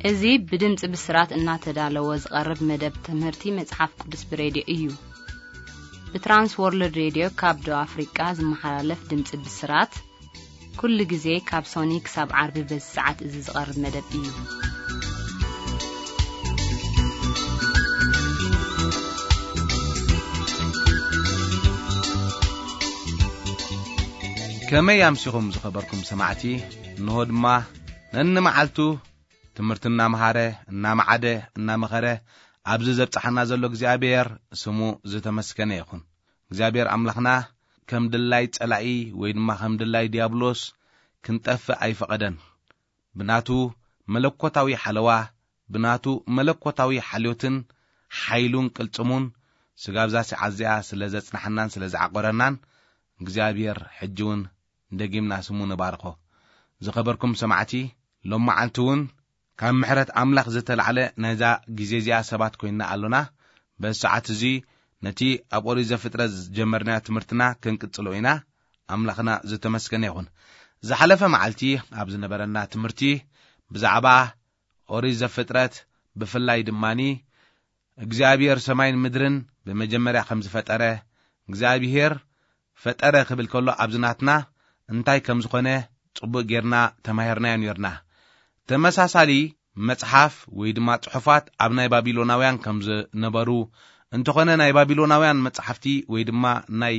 እዚህ በድምጽ ብስራት እናተዳለው ዝቀርብ መደብ ትምህርቲ መጽሐፍ ቅዱስ በሬዲዮ እዩ በትራንስ ወርልድ ሬዲዮ ካብዶ አፍሪካ ዝመሓላለፍ ድምጽ ብስራት ኩሉ ጊዜ ካብ ሶኒክ ሳብ ዓርብ በሰዓት እዚ ዝቀርብ መደብ እዩ كما يمسكم زخبركم سمعتي نهود ما ننمعلتو ትምርትና መሃረ እና ማዓደ እና መኸረ ኣብዝ ዘብጽሐና ዘሎ እግዚአብሔር ስሙ ዝተመስገነ ይኹን እግዚአብሔር አምላኽና ከም ድላይ ጸላኢ ወይ ድማ ከም ድላይ ዲያብሎስ ክንጠፍ አይፈቀደን ብናቱ መለኮታዊ ሓለዋ ብናቱ መለኮታዊ ሓልዮትን ሓይሉን ቅልጽሙን ስጋብዛሲ ዓዝያ ስለ ዘጽናሕናን ስለ ዘዓቆረናን እግዚአብሔር ሕጅውን እንደጊምና ስሙ ንባርኮ ዝኸበርኩም ሰማዕቲ ሎማዓልቱን كم محرت أملاخ زتلعله نزا جزيزيا سبات كوينا علونا بساعات زي نتي أبوري زفترة جمرنا تمرتنا كنكتلوينا أملاخنا زتمسكنيهون زحلفة معلتي أبزنا برنا تمرتي بزعبا أوري زفترة بفلاي دماني إجزابير سماين مدرن بمجمرة خمس فترة إجزابير فترة قبل كله أبزناتنا انتاي كم زخنة صبو جرنا تماهرنا ينيرنا ተመሳሳሊ መጽሐፍ ወይ ድማ ጽሑፋት ኣብ ናይ ባቢሎናውያን ከምዘ ነበሩ እንተኾነ ናይ ባቢሎናውያን መጽሐፍቲ ወይ ድማ ናይ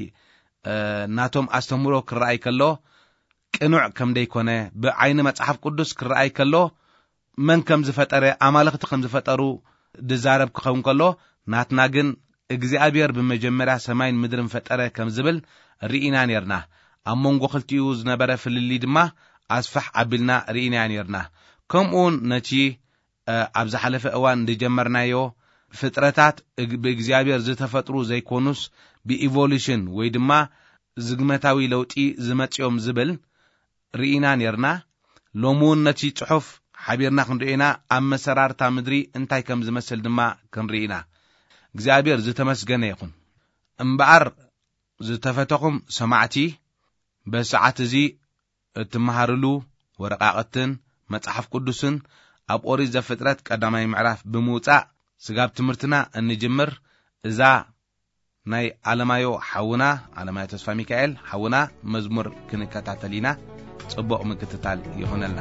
ናቶም አስተምሮ ክራይ ከሎ ቅኑዕ ከም ደይኮነ በዓይነ መጽሐፍ ቅዱስ ክራይ ከሎ መን ከም ዝፈጠረ አማልክቲ ከም ዝፈጠሩ ድዛረብ ክኸውን ከሎ ናትና ግን እግዚአብሔር በመጀመሪያ ሰማይን ምድርን ፈጠረ ከም ዝብል ርኢና ነርና ኣብ መንጎ ክልቲኡ ዝነበረ ፍልሊ ድማ አስፋሕ አብልና ርኢና ነርና كمون نتي أبز حلفة أوان دي جمرنايو فترات بإجزابير زتفترو زي كونوس بإيفوليشن ويدما زغمتاوي لوتي زمت يوم زبل رئينا نيرنا لومون نتي تحف حبيرنا كن رئينا أما سرار تامدري انتاي كم زمسل دما كن رئينا إجزابير زتمسجنا يكون انبعر زتفتقم سمعتي بساعات زي تمهارلو ورقاقتن مصحف قدسن اب اوريز زفترات قداماي معراف بموصا سغاب تمرتنا انجمر اذا ناي علمايو حونا علماي تسفا ميكائيل حونا مزمور كنكتاتلينا صبق مكتتال يهونلنا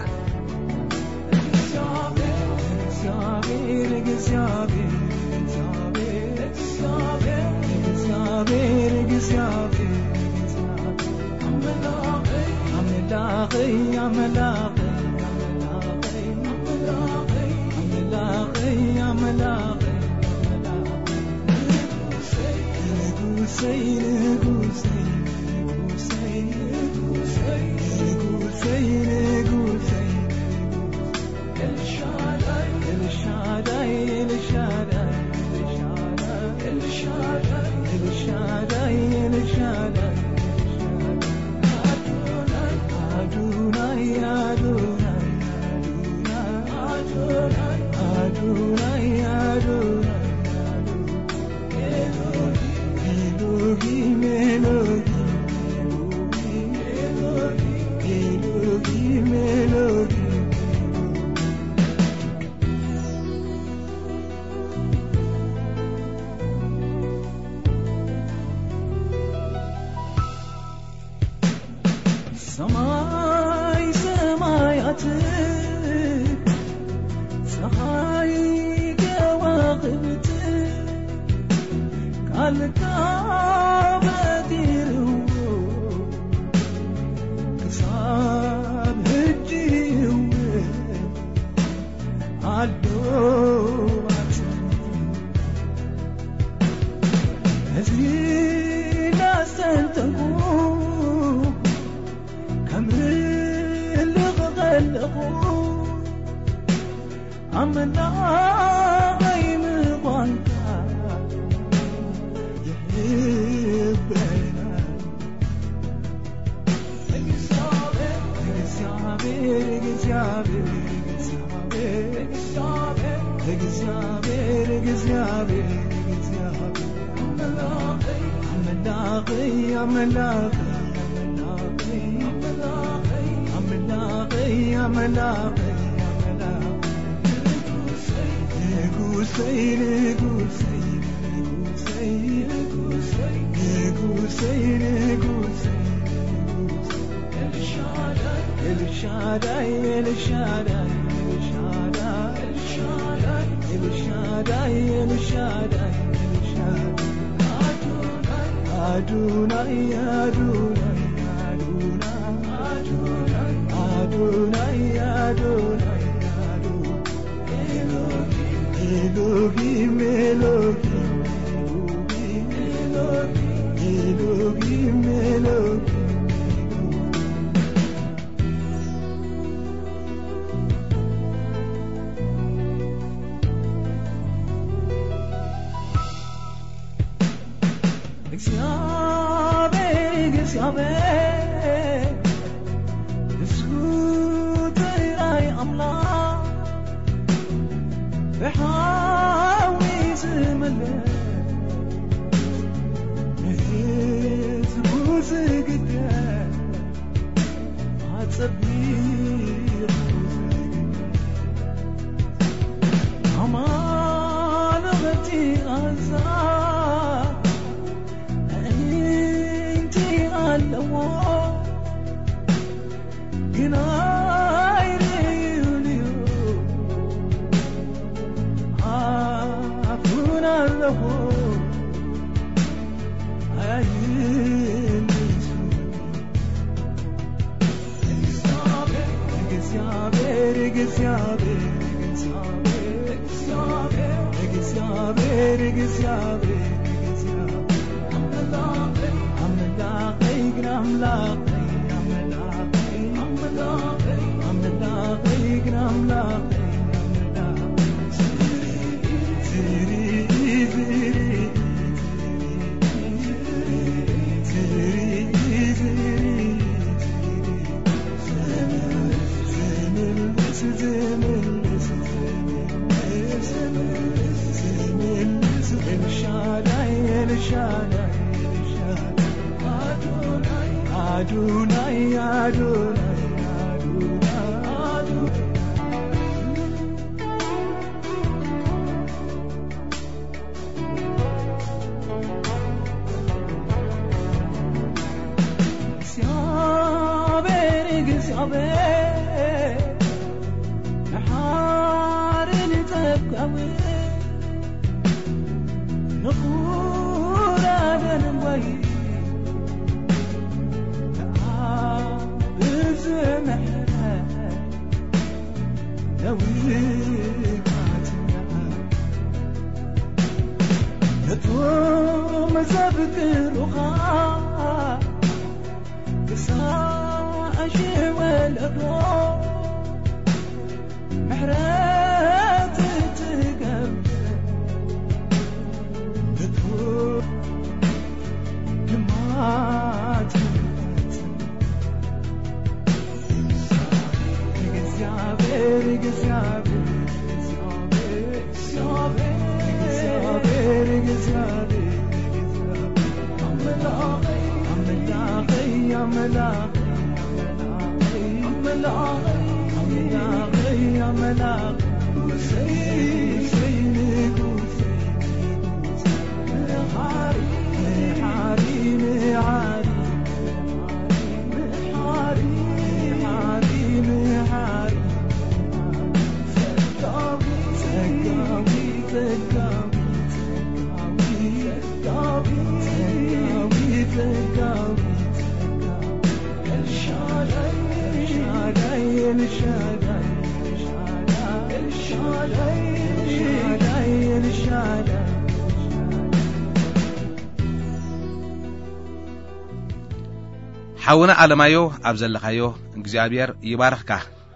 حاونا علمايو أبزلخايو እግዚአብሔር ይባርኽካ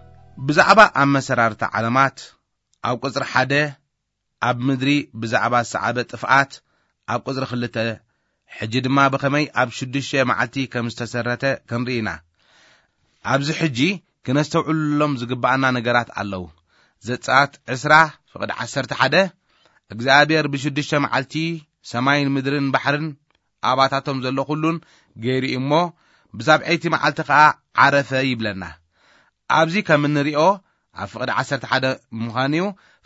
ብዛዕባ ኣብ መሰራርታ ዓለማት ኣብ ቁጽሪ 1 ኣብ ምድሪ ብዛዕባ ሰዓበ ጥፍኣት ኣብ ቁጽሪ 2 ሕጂ ድማ በከመይ ኣብ 6 መዓልቲ ከም ዝተሰረተ ክንርኢና ኣብዚ ሕጂ ክነስተውዕሎም ዝግባአና ነገራት ኣለዉ ዘጻት 10:11 እግዚአብሔር ብ6 መዓልቲ ሰማይን ምድርን ባሕርን ኣባታቶም ዘሎ ሁሉን ገይሩ እሞ ብዛብዐይቲ መዓልቲ ከዓ ዓረፈ ይብለና ኣብዚ ከም እንሪኦ ኣብ ፍቕዲ 11 ምዃንዩ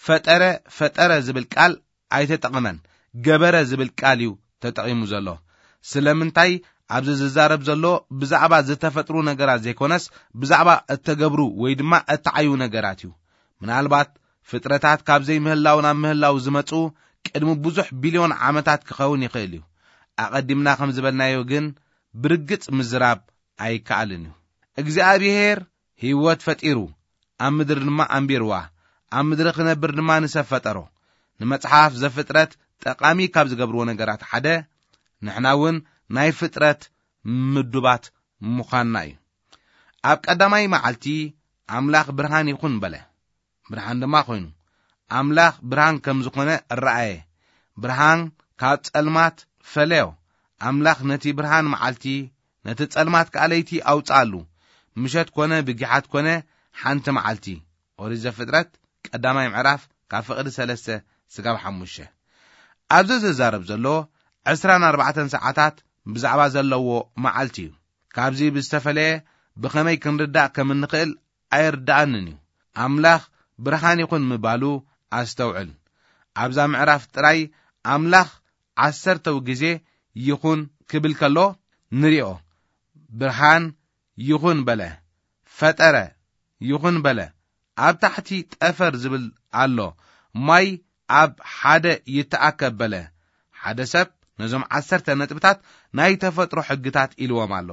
ፈጠረ ዝብል ቃል ኣይተጠቕመን ገበረ ዝብል ቃል እዩ ተጠቒሙ ዘሎ ስለምንታይ ኣብዚ ዝዛረብ ዘሎ ብዛዕባ ዝተፈጥሩ ነገራት ዘይኮነስ ብዛዕባ እተገብሩ ወይ ድማ እተዓዩ ነገራት እዩ ምናልባት ፍጥረታት ካብ ዘይምህላው ናብ ምህላው ዝመጹ ቅድሚ ብዙሕ ቢልዮን ዓመታት ክኸውን ይኽእል እዩ ኣቐዲምና ከም ዝበልናዮ ግን ብርግጽ ምዝራብ ኣይከኣልን እዩ እግዚአብሔር ህይወት ፈጢሩ ኣብ ምድሪ ድማ ኣንቢርዋ ኣብ ምድሪ ክነብር ድማ ንሰብ ፈጠሮ ንመጽሓፍ ዘፍጥረት ጠቃሚ ካብ ዝገብርዎ ነገራት ሓደ ንሕና እውን ናይ ፍጥረት ምዱባት ምዃንና እዩ ኣብ ቀዳማይ መዓልቲ ኣምላኽ ብርሃን ይኹን በለ ብርሃን ድማ ኮይኑ ኣምላኽ ብርሃን ከም ዝኾነ ረአየ ብርሃን ካብ ጸልማት ፈለዮ ኣምላኽ ነቲ ብርሃን መዓልቲ ነቲ ጸልማት ከኣለይቲ ኣውጻሉ ምሸት ኮነ ብጊሓት ኮነ ሓንቲ መዓልቲ ኦሪት ዘፍጥረት ቀዳማይ ምዕራፍ ካብ ፍቕዲ 3 ስጋብ 5 ኣብዚ ዝዛረብ ዘሎ 24 ሰዓታት ብዛዕባ ዘለዎ መዓልቲ እዩ ካብዚ ብዝተፈለየ ብኸመይ ክንርዳእ ከም እንኽእል ኣይርዳእንን እዩ ኣምላኽ ብርሃን ይኹን ምባሉ ኣስተውዕል ኣብዛ ምዕራፍ ጥራይ ኣምላኽ 10 ግዜ ይኹን ክብል ከሎ ንሪኦ ብርሃን ይኹን በለ ፈጠረ ይኹን በለ ኣብ ታሕቲ ጠፈር ዝብል ኣሎ ማይ ኣብ ሓደ ይተኣከብ በለ ሓደ ሰብ ነዞም 10 ነጥብታት ናይ ተፈጥሮ ሕግታት ኢልዎም ኣሎ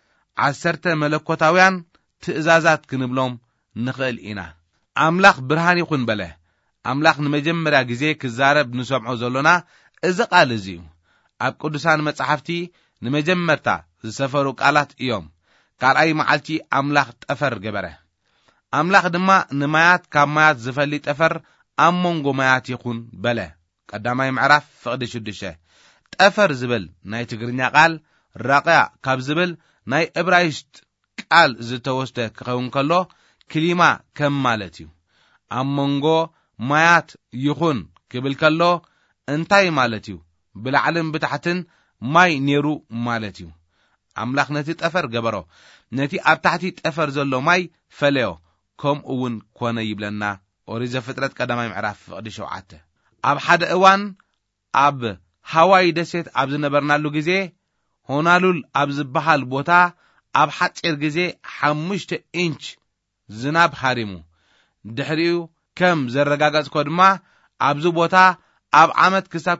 10 መለኮታውያን ትእዛዛት ክንብሎም ንኽእል ኢና ኣምላኽ ብርሃን ይኹን በለ ኣምላኽ ንመጀመርያ ግዜ ክዛረብ ንሰምዖ ዘሎና እዚ ቃል እዚ እዩ ኣብ ቅዱሳን መጻሕፍቲ ንመጀመርታ ዝሰፈሩ ቃላት እዮም ካልኣይ መዓልቲ ኣምላኽ ጠፈር ገበረ ኣምላኽ ድማ ንማያት ካብ ማያት ዝፈሊ ጠፈር ኣብ መንጎ ማያት ይኹን በለ ቀዳማይ ምዕራፍ ፍቕዲ 6 ጠፈር ዝብል ናይ ትግርኛ ቃል ራቕያ ካብ ዝብል ናይ ዕብራይስጥ ቃል ዝተወስደ ክኸውን ከሎ ክሊማ ከም ማለት እዩ ኣብ መንጎ ማያት ይኹን ክብል ከሎ እንታይ ማለት እዩ ብላዕልን ብታሕትን ማይ ነይሩ ማለት እዩ ኣምላኽ ነቲ ጠፈር ገበሮ ነቲ ኣብ ታሕቲ ጠፈር ዘሎ ማይ ፈለዮ ከምኡ እውን ኮነ ይብለና ኦሪት ዘፍጥረት ቀዳማይ ምዕራፍ ፍቕዲ 7 ኣብ ሓደ እዋን ኣብ ሃዋይ ደሴት ኣብ ዝነበርናሉ ግዜ ሆናሉል ኣብ ዝበሃል ቦታ ኣብ ሓፂር ግዜ 5 ኢንች ዝናብ ሃሪሙ ድሕሪኡ ከም ዘረጋገጽኮ ድማ ኣብዚ ቦታ ኣብ ዓመት ክሳብ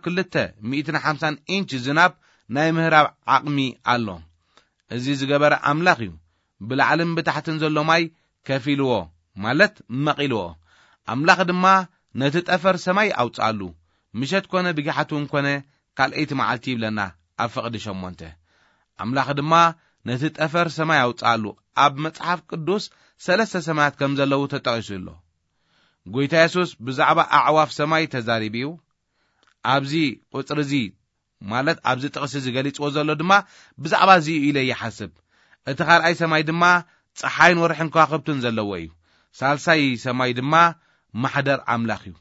250 ኢንች ዝናብ ናይ ምህራብ ዓቕሚ ኣሎ እዚ ዝገበረ ኣምላኽ እዩ ብላዕልን ብታሕትን ዘሎ ማይ ከፊልዎ ማለት መቂልዎ ኣምላኽ ድማ ነቲ ጠፈር ሰማይ ኣውጻሉ ምሸት ኮነ ብጊሓቱን ኮነ ካልአይቲ መዓልቲ ይብለና ኣብ ፍቕዲ 8 ኣምላኽ ድማ ነቲ ጠፈር ሰማይ ኣውጻሉ ኣብ መጽሓፍ ቅዱስ 3 ሰማያት ከም ዘለዉ ተጠቒሱ ኣሎ ጎይታ ኢየሱስ ብዛዕባ ኣዕዋፍ ሰማይ ተዛሪብዩ ኣብዚ ቁጽሪ እዚ ማለት ኣብዚ ጥቕሲ ዝገሊጽዎ ዘሎ ድማ ብዛዕባ እዚ ኢለ ይሓስብ እቲ ካልኣይ ሰማይ ድማ ፀሓይን ወርሕን ከዋኽብትን ዘለዎ እዩ ሳልሳይ ሰማይ ድማ ማሕደር ኣምላኽ እዩ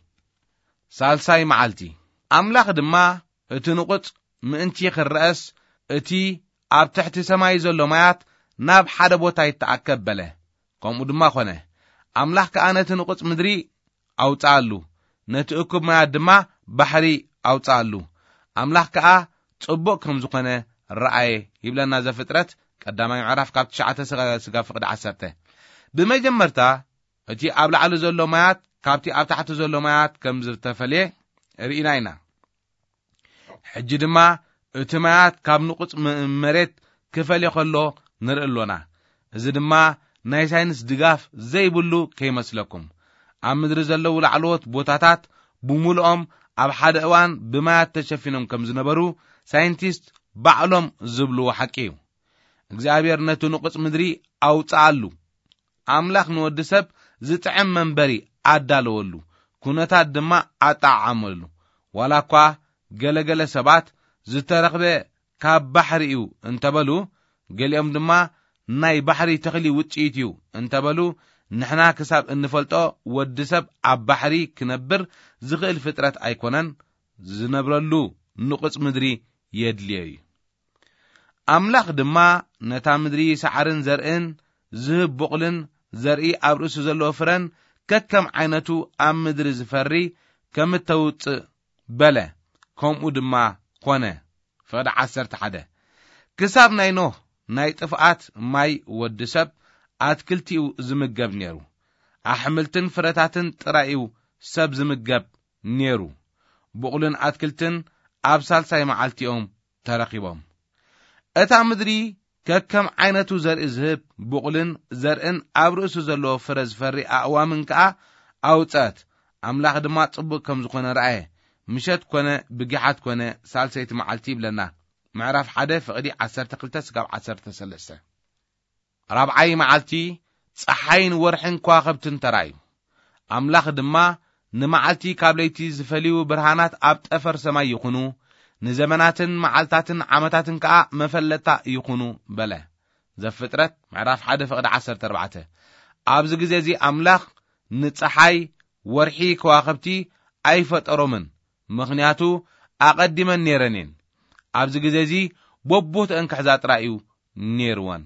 ሳልሳይ መዓልቲ ኣምላኽ ድማ እቲ ንቁጽ ምእንቲ ክረአስ እቲ ኣብ ትሕቲ ሰማይ ዘሎ ማያት ናብ ሓደ ቦታ ይተኣከብ በለ ከምኡ ድማ ኮነ ኣምላኽ ከኣ ነቲ ንቁጽ ምድሪ ኣውጻሉ ነቲ እኩብ ማያት ድማ ባሕሪ ኣውጻሉ ኣምላኽ ከኣ ጽቡቕ ከም ዝኾነ ረአየ ይብለና ዘፍጥረት ቀዳማይ ምዕራፍ ካብ 9 ስጋብ ፍቕዲ 10 ብመጀመርታ እቲ ኣብ ላዕሊ ዘሎ ማያት ካብቲ ኣብ ታሕቲ ዘሎ ማያት ከም ዝተፈልየ ርኢና ኢና ሕጂ ድማ እቲ ማያት ካብ ንቁጽ መሬት ክፈልየ ከሎ ንርኢ ኣሎና እዚ ድማ ናይ ሳይንስ ድጋፍ ዘይብሉ ከይመስለኩም ኣብ ምድሪ ዘለዉ ላዕለዎት ቦታታት ብሙሉኦም ኣብ ሓደ እዋን ብማያት ተሸፊኖም ከም ዝነበሩ ሳይንቲስት ባዕሎም ዝብልዎ ሓቂ እዩ እግዚአብሔር ነቲ ንቁጽ ምድሪ ኣውጻሉ ኣምላኽ ንወዲ ሰብ ዝጥዕም መንበሪ ኣዳለወሉ ኩነታት ድማ ኣጣዓመሉ ዋላ እኳ ገለገለ ሰባት ዝተረኽበ ካብ ባሕሪ እዩ እንተበሉ ገሊኦም ድማ ናይ ባሕሪ ተኽሊ ውፅኢት እዩ እንተበሉ ንሕና ክሳብ እንፈልጦ ወዲ ሰብ ኣብ ባሕሪ ክነብር ዝኽእል ፍጥረት ኣይኮነን ዝነብረሉ ንቁጽ ምድሪ የድልዮ እዩ ኣምላኽ ድማ ነታ ምድሪ ሳዕርን ዘርእን ዝህብ ቡቕልን ዘርኢ ኣብ ርእሱ ዘለዎ ፍረን ككم عينتو أم مدر زفري كم التوت بلا كم أدما كونه فقد عسرت حدا كساب ناينو ناي طفقات ماي ودسب أتكلتيو زمجب نيرو أحملتن فرتاتن ترائيو سب زمجب نيرو بقولن أتكلتن أبسال ساي معالتيهم ترقيبهم أتا مدري ككم عينتو زرق زهب بقولن زرقن أبرؤسو زلو فرز فري أعوامن كأ أوتات أملاخ دما طبق كم زخونة رأيه مشت كونه بجحت كونه سالسيت معالتي بلنا معرف حدا فقدي 12 سقاب 13 رابعي معالتي صحين ورحن كواخبتن ترايو أملاخ دما نمعالتي كابليتي زفليو برهانات أب طفر سماي يكونو نزمناتن معالتاتن عامتاتن كأ مفلتا يكونو بلا زفترت معرف حدا فقد 14 أبز جزازي أملاخ نصحي ورحي كواخبتي أي فترومن مخنياتو أقدمن نيرنين أبز جزازي بوبوت أنكحزات رأيو نيروان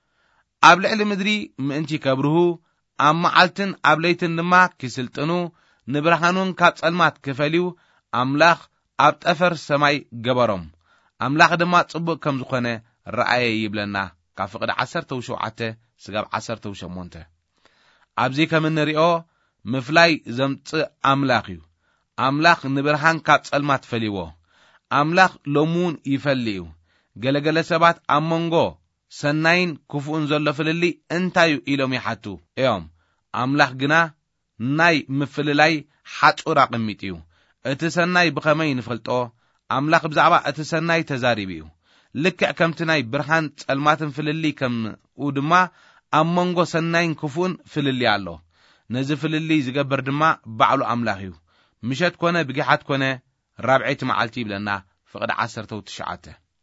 أبلع المدري مأنتي كبره أما عالتن أبليتن نما كسلتنو نبرهانون كاتسلمات كفاليو أملاخ أبتأفر سماي جبرم أملاخ دما تصبق كم زخنة رأي يبلنا كفقد 17 سقاب 18 أبزي كمن نريو مفلاي زمت أملاخيو أملاخ نبرهان كاتسلمات فليو أملاخ لومون يفليو جل سبات أمونغو سناين كفون زل فللي انتايو إلوم يحتو ايوم أملاخ جنا ناي مفللاي حتو راقميتيو اتسناي بخمين فلتو أملاخ بزعبا اتسناي تزاريبيو لكع كمتناي برهان تسلماتن فللي كم ودما أمونغو سناين كفون فللي علو نزف فللي زقبر دما بعلو أملاخيو مشت كونه بجحت كونه رابعيت معالتي بلنا فقد 19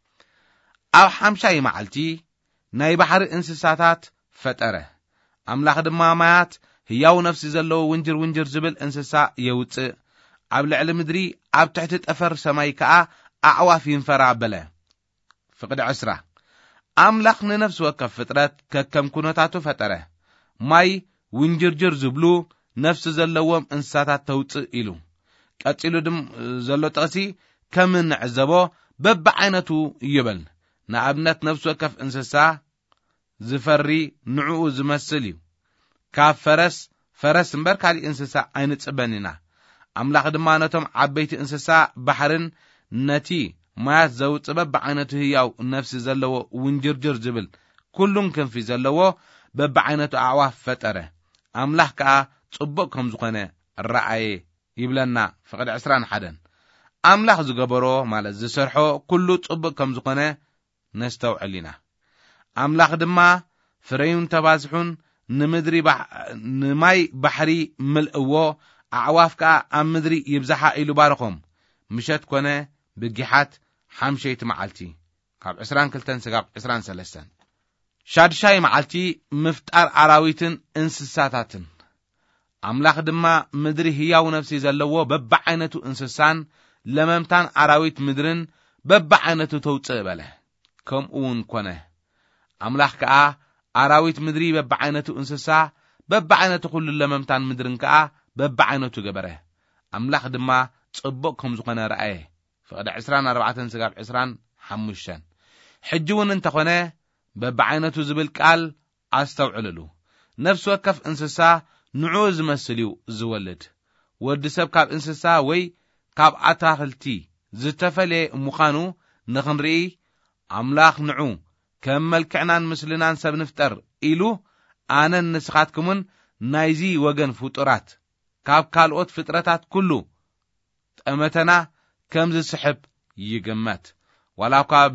أو حمشاي معالتي ناي بحر انسساتات فتره أملاخ دما مايات هياو نفسي زلو ونجر زبل انسسا يوتس أبلع المدري أب تحت أفر سماي كأ أعواف ينفرع بلا فقد 10 أملاخ نفس وكف فترات ككم كونتاتو فتره ماي ونجر زبلو نفس زلوهم انسساتات توتس إلو قتلو دم زلو تغسي كمن عزبو بب عينتو يبل نابنت نفس وكف انسسا زفري نعو زمسليو كاف فرس مبر كالي انسسا عين صبننا أملاخ دمانتهم عبيت انسسا بحرن نتي ما زو صبب عينتو هياو نفس زلو ونجرجر زبل كلهم كان في زلو بب عينتو أعواف فتره أملاخ كا صبق كم زخنه الرأي يبلنا فقد 21 أملاخ زغبرو مال زسرحو كله صبق كم زخنه نستوعلنا أملاخ دما فريون تبازحون نمدري نماي بحري ملئو أعواف كا أم مدري يبزحا إلو بارخم مشت كونه بجحات حمشيت معالتي كاب 22 سقاب 23 شادشاي معالتي مفتار عراويتن انسساتاتن أملاخ دما مدري هياو نفسي زلوو ببع عينتو انسسان لممتان عراويت مدرن ببع عينتو توصي بله كم اون كونه أملاخ كا عراويت مدري ببع عينتو انسسا ببع عينتو كل لممتان مدرن كا ببع عينتو جبره أملاخ دما تصبق كم زقنا رأيه فقد 24 سقاب 25 حجون انت كونه ببع عينتو زبل قال استوعللو نفس وكف انسسا نعوز مسليو زولد ود سب كاب انسسا وي كاب اتاخلتي زتفلي مخانو نخنري أملاخ نعو كم ملكعنان مسلنان سب نفتر إلو أنا نسخاتكمون نايزي وغن فطرات كاب كالوت فطرتات كله أمتنا كم زي سحب يجمت ولا كاب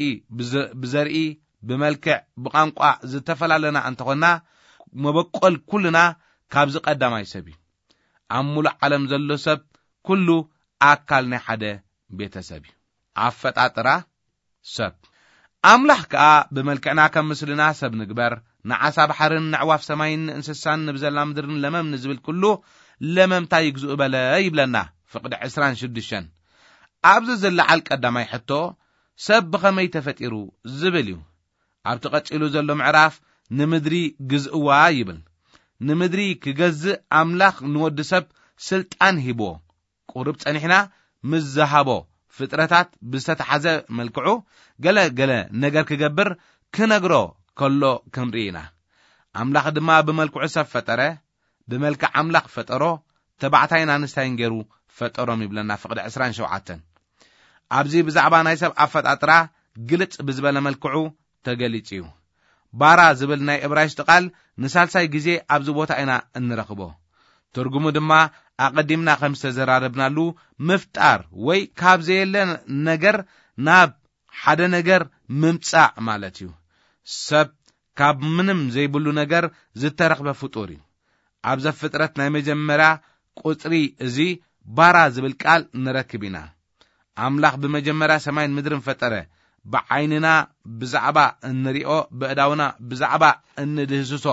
بزرئي بملكع بقانقع زتفلا لنا أنتقنا مبقل كلنا كابز قدامي سبي عمول علم زلو سب كله أكلنا حدا بيت سبي عفت عطرة سب أملاح كا بملكنا كم مسلنا سب نقبر نعسى بحرن نعواف سماين انسسان نبزل مدرن لمم نزبل كله لمم تايقزو بلا يبلنا فقد 26 أبز زل على قدامي حتى سب بخمي تفتيرو زبليو عبتقتلو زلو معراف نمدري جزء وايبل ንምድሪ ክገዝእ ኣምላኽ ንወዲ ሰብ ስልጣን ሂቦ ቁርብ ጸኒሕና ምስ ዝሃቦ ፍጥረታት ብዝተተሓዘ መልክዑ ገለ ነገር ክገብር ክነግሮ ከሎ ክንርኢና ኣምላኽ ድማ ብመልክዑ ሰብ ፈጠረ ብመልክዕ ኣምላኽ ፈጠሮ ተባዕታይን ኣንስታይን ገይሩ ፈጠሮም ይብለና ፍቅዲ 27 ኣብዚ ብዛዕባ ናይ ሰብ ኣፈጣጥራ ግልጽ ብዝበለ መልክዑ ተገሊጽ እዩ ባራ ዝብል ናይ ዕብራይስጥ ቃል ንሳልሳይ ግዜ ኣብዚ ቦታ ኢና እንረኽቦ ትርጉሙ ድማ ኣቀዲምና ከም ዝተዘራረብናሉ ምፍጣር ወይ ካብ ዘየለ ነገር ናብ ሓደ ነገር ምምጻእ ማለት እዩ ሰብ ካብ ምንም ዘይብሉ ነገር ዝተረኽበ ፍጡር እዩ ኣብ ዘፍጥረት ናይ መጀመርያ ቁጽሪ እዚ ባራ ዝብል ቃል ንረክብ ኢና ኣምላኽ ብመጀመርያ ሰማይን ምድርን ፈጠረ ብዓይንና ብዛዕባ እንሪኦ ብእዳውና ብዛዕባ እንደህስሶ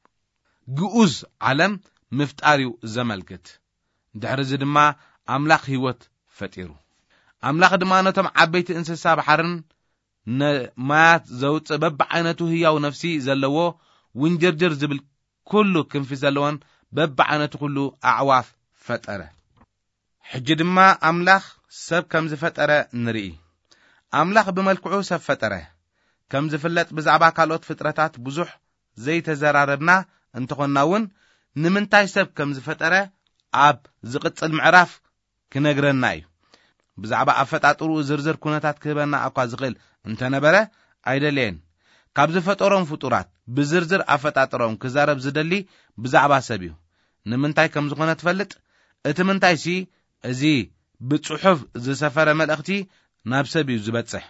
ግኡዝ ዓለም ምፍጣሪው ዘመልክት ድሕሪዚ ድማ ኣምላኽ ህይወት ፈጢሩ ኣምላኽ ድማ ነቶም ዓበይቲ እንስሳ ባሕርን ማያት ዘውፅእ በብዓይነቱ ህያው ነፍሲ ዘለዎ ውንጅርጅር ዝብል ኩሉ ክንፊ ዘለዎን በብዓይነቱ ኩሉ ኣዕዋፍ ፈጠረ ሕጂ ድማ ኣምላኽ ሰብ ከም ዝፈጠረ ንርኢ ኣምላኽ ብመልክዑ ሰብ ፈጠረ ከም ዝፍለጥ ብዛዕባ ካልኦት ፍጥረታት ብዙሕ ዘይተዘራረብና እንትኾናውን ንምንታይ ሰብ ከም ዝፈጠረ ኣብ ዝቅጽል ምዕራፍ ክነግረና እዩ ብዛዕባ ኣፈጣጥሩ ዝርዝር ኩነታት ክህበና እኳ ዝኽእል እንተነበረ ኣይደልየን ካብ ዝፈጠሮም ፍጡራት ብዝርዝር ኣፈጣጥሮም ክዛረብ ዝደሊ ብዛዕባ ሰብ እዩ ንምንታይ ከም ዝኾነ ትፈልጥ እቲ ምንታይሲ እዚ ብጽሑፍ ዝሰፈረ መልእኽቲ ናብ ሰብ እዩ ዝበጽሕ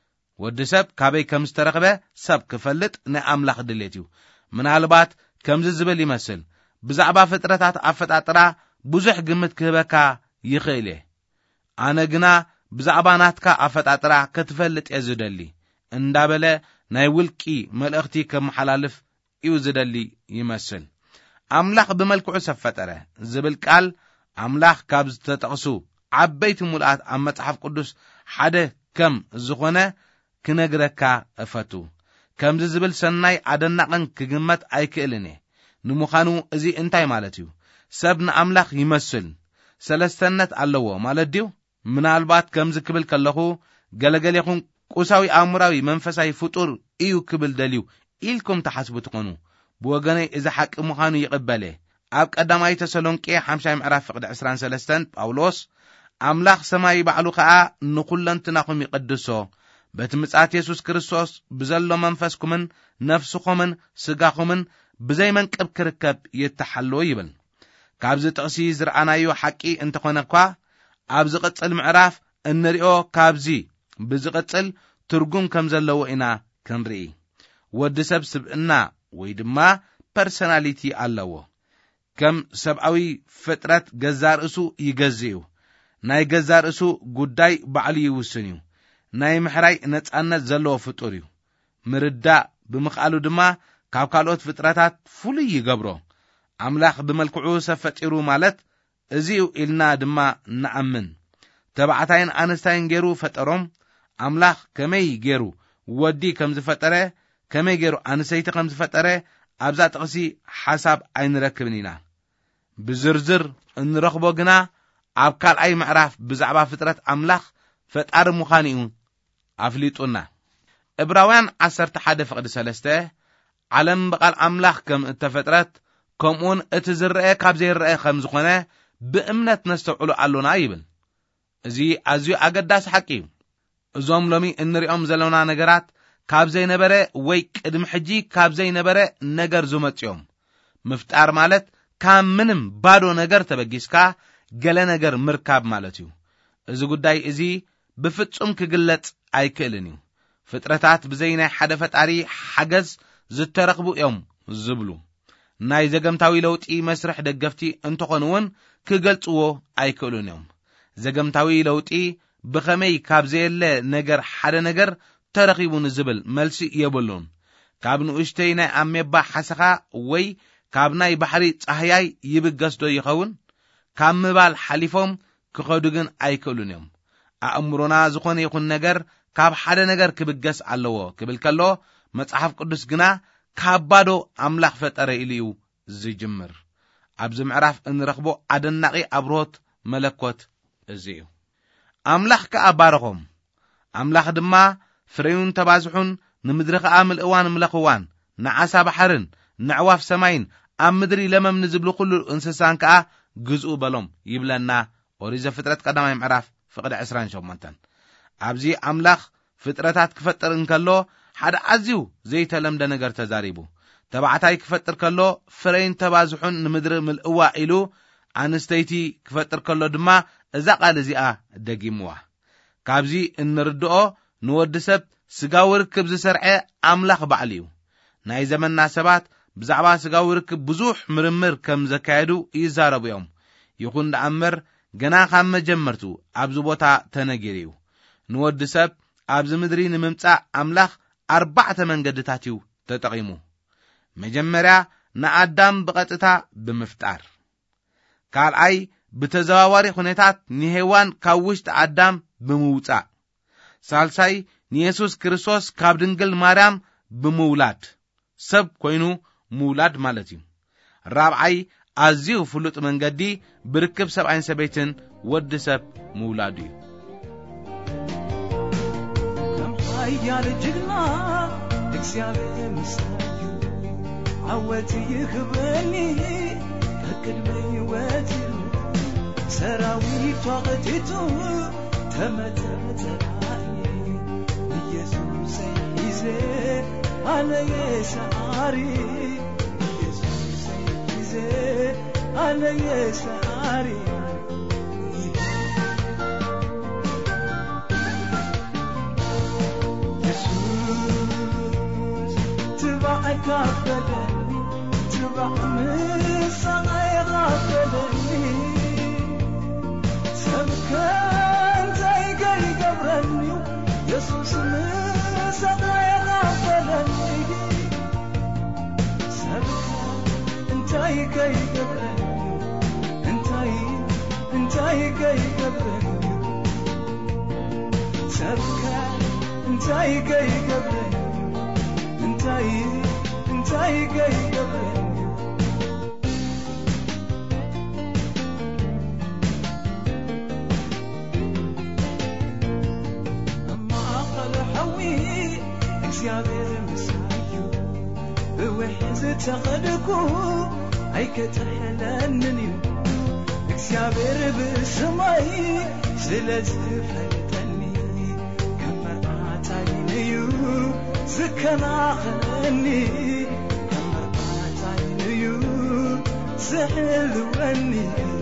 ወዲ ሰብ ካበይ ከም ዝተረኽበ ሰብ ክፈልጥ ናይ ኣምላኽ ድሌት እዩ ምናልባት ከምዚ ዝብል ይመስል ብዛዕባ ፍጥረታት ኣፈጣጥራ ብዙሕ ግምት ክህበካ ይኽእል እየ ኣነ ግና ብዛዕባ ናትካ ኣፈጣጥራ ክትፈልጥ እየ ዝደሊ እንዳበለ ናይ ውልቂ መልእኽቲ ከመሓላልፍ እዩ ዝደሊ ይመስል ኣምላኽ ብመልክዑ ሰብ ፈጠረ ዝብል ቃል ኣምላኽ ካብ ዝተጠቕሱ ዓበይቲ ሙልኣት ኣብ መጽሓፍ ቅዱስ ሓደ ከም ዝኾነ ክነግረካ እፈቱ ከምዚ ዝብል ሰናይ ኣደናቕን ክግመት ኣይክእልን እየ ንምዃኑ እዚ እንታይ ማለት እዩ ሰብ ንኣምላኽ ይመስል ሰለስተነት ኣለዎ ማለት ድዩ ምናልባት ከምዚ ክብል ከለኹ ገለገሌኹም ቁሳዊ ኣእምራዊ መንፈሳዊ ፍጡር እዩ ክብል ደልዩ ኢልኩም ተሓስቡ ትኾኑ ብወገነይ እዚ ሓቂ ምዃኑ ይቕበለ ኣብ ቀዳማይ ተሰሎንቄ 5 ምዕራፍ ፍቅዲ 23 ጳውሎስ ኣምላኽ ሰማይ ባዕሉ ከዓ ንኹለንትናኹም ይቅድሶ በቲ ምጽኣት ኢየሱስ ክርስቶስ ብዘሎ መንፈስኩምን ነፍስኹምን ስጋኹምን ብዘይመንቅብ ክርከብ ይተሓልዎ ይብል ካብዚ ጥቕሲ ዝረኣናዮ ሓቂ እንተኾነ እኳ ኣብ ዝቕጽል ምዕራፍ እንሪኦ ካብዚ ብዝቕጽል ትርጉም ከም ዘለዎ ኢና ክንርኢ ወዲ ሰብ ስብዕና ወይ ድማ ፐርሶናሊቲ ኣለዎ ከም ሰብኣዊ ፍጥረት ገዛ ርእሱ ይገዝእ እዩ ናይ ገዛ ርእሱ ጉዳይ ባዕሉ ይውስን እዩ ናይ ምሕራይ ነጻነት ዘለዎ ፍጡር እዩ ምርዳእ ብምኽኣሉ ድማ ካብ ካልኦት ፍጥረታት ፍሉይ ይገብሮ ኣምላኽ ብመልክዑ ሰብ ፈጢሩ ማለት እዚኡ ኢልና ድማ ንኣምን ተባዕታይን ኣንስታይን ገይሩ ፈጠሮም ኣምላኽ ከመይ ገይሩ ወዲ ከም ዝፈጠረ ከመይ ገይሩ ኣንሰይቲ ከም ዝፈጠረ ኣብዛ ጥቕሲ ሓሳብ ኣይንረክብን ኢና ብዝርዝር እንረኽቦ ግና ኣብ ካልኣይ ምዕራፍ ብዛዕባ ፍጥረት ኣምላኽ ፈጣሪ ምዃኑ እዩ ኣፍሊጡና ዕብራውያን 11:3 ዓለም በቃል ኣምላኽ ከም እተፈጥረት ከምኡን እቲ ዝርአ ካብ ዘይርአ ከም ዝኾነ ብእምነት ነስተውዕሉ ኣሎና ይብል እዚ ኣዝዩ ኣገዳሲ ሓቂ እዩ እዞም ሎሚ እንሪኦም ዘለና ነገራት ካብ ዘይነበረ ወይ ቅድሚ ሕጂ ካብ ዘይነበረ ነገር ዝመጽኦም ምፍጣር ማለት ካብ ምንም ባዶ ነገር ተበጊስካ ገለ ነገር ምርካብ ማለት እዩ እዚ ጉዳይ እዚ ብፍጹም ክግለጽ ኣይክእልን እዩ ፍጥረታት ብዘይ ናይ ሓደ ፈጣሪ ሓገዝ ዝተረኽቡ እዮም ዝብሉ ናይ ዘገምታዊ ለውጢ መስርሕ ደገፍቲ እንትኾኑውን ክገልጽዎ ኣይክእሉን እዮም ዘገምታዊ ለውጢ ብኸመይ ካብ ዘየለ ነገር ሓደ ነገር ተረኺቡ ንዝብል መልሲ የብሉን ካብ ንኡሽተይ ናይ ኣሜባ ሓሰኻ ወይ ካብ ናይ ባሕሪ ጻህያይ ይብገስዶ ይኸውን ካብ ምባል ሓሊፎም ክኸዱ ግን ኣይክእሉን እዮም ኣእምሮና ዝኾነ ይኹን ነገር ካብ ሓደ ነገር ክብገስ ኣለዎ ክብል ከሎ መጽሓፍ ቅዱስ ግና ካብ ባዶ ኣምላኽ ፈጠረ ኢሉ ዝጅምር ኣብዚ ምዕራፍ እንረኽቦ ኣደናቂ ኣብሮት መለኮት እዚዩ ኣምላኽ ከኣባረኾም ኣምላኽ ድማ ፍሬውን ተባዝሑን ንምድሪ ኸኣ ምልእዋን ምለኽዋን ንዓሳ ባሕርን ንዕዋፍ ሰማይን ኣብ ምድሪ ለመም ንዝብሉ ኩሉ እንስሳን ከኣ ግዝኡ በሎም ይብለና ኦሪት ዘፍጥረት ቀዳማይ ምዕራፍ ፍቕዲ 28 ኣብዚ ኣምላኽ ፍጥረታት ክፈጥር እንከሎ ሓደ ኣዝዩ ዘይተለምደ ነገር ተዛሪቡ ተባዕታይ ክፈጥር ከሎ ፍሬን ተባዝሑን ንምድሪ ምልእዋ ኢሉ ኣንስተይቲ ክፈጥር ከሎ ድማ እዛ ቃል እዚኣ ደጊምዋ ካብዚ እንርድኦ ንወዲ ሰብ ስጋዊ ርክብ ዝሰርዐ ኣምላኽ ባዕሉ እዩ ናይ ዘመንና ሰባት ብዛዕባ ስጋዊ ርክብ ብዙሕ ምርምር ከም ዘካየዱ ይዛረቡ እዮም ይኹን ደኣምር ገና ካብ መጀመርቱ ኣብዚ ቦታ ተነጊሩ እዩ ንወዲ ሰብ ኣብዚ ምድሪ ንምምጻእ ኣምላኽ 4 መንገድታት እዩ ተጠቒሙ መጀመርያ ንኣዳም ብቐጥታ ብምፍጣር ካልኣይ ብተዘዋዋሪ ኩነታት ንሄዋን ካብ ውሽጢ ኣዳም ብምውጻእ ሳልሳይ ንኢየሱስ ክርስቶስ ካብ ድንግል ማርያም ብምውላድ ሰብ ኮይኑ ምውላድ ማለት እዩ ራብዓይ ኣዝዩ ፍሉጥ መንገዲ ብርክብ ሰብኣይን ሰበይትን ወዲ ሰብ ምውላድ እዩ ያለ ጅግና እግዚአብሔር ምስዩ ዓወት ይኽበኒ ከቅድመ ሕይወት ሰራዊት ተቐቲቱ ተመተተራይ ኢየሱስ ይዜ አነ የሳሪ ኢየሱስ ይዜ አነ የሳሪ غفلني تبع مسعي غفلني سبكان زي قبرني يسوس مسعي غفلني سبكان انتي قبرني انتي قبرني سبكان انتي قبرني انتي قبرني أما أقل حوي እግዚአብሔር مسايو بوحز تغدكو أيك تحلنني እግዚአብሔር بسماي ስለዝፈልጠኒ ከመርዓታይንዩ زكناخني كمرقاتي يو زحلوني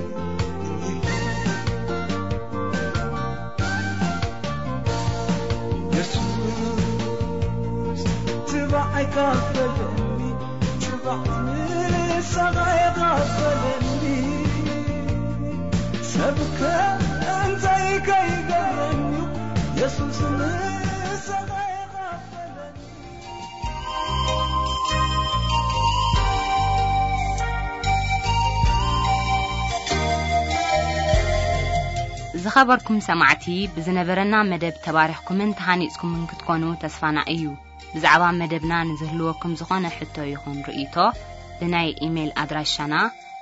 يسوس تبعي غفلني تبعي سغاي غفلني سبك انت كي قرني يسوس سغاي زخبركم سمعتي بزنبرنا مدب تباريخكم تهانيسكم من كتكونوا تسفانا ايو بزعبا مدبنا نزهلوكم زخانة حتى يخون رئيتو بناي ايميل ادراشانا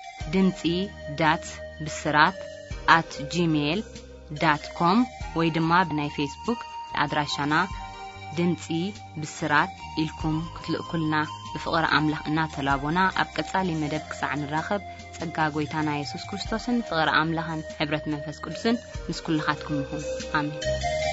dimtsi.bisrat@gmail.com ويدما بناي فيسبوك ادراشانا dimtsi bisrat ilkum كتلقلنا بفقر أملاح إنا تلابونا أبقصالي مدب كسعن الراخب ጸጋ ጎይታና ኢየሱስ ክርስቶስን ፍቅር አምላህን ሕብረት መንፈስ ቅዱስን ምስ ኩልኻትኩም ይሁን አሜን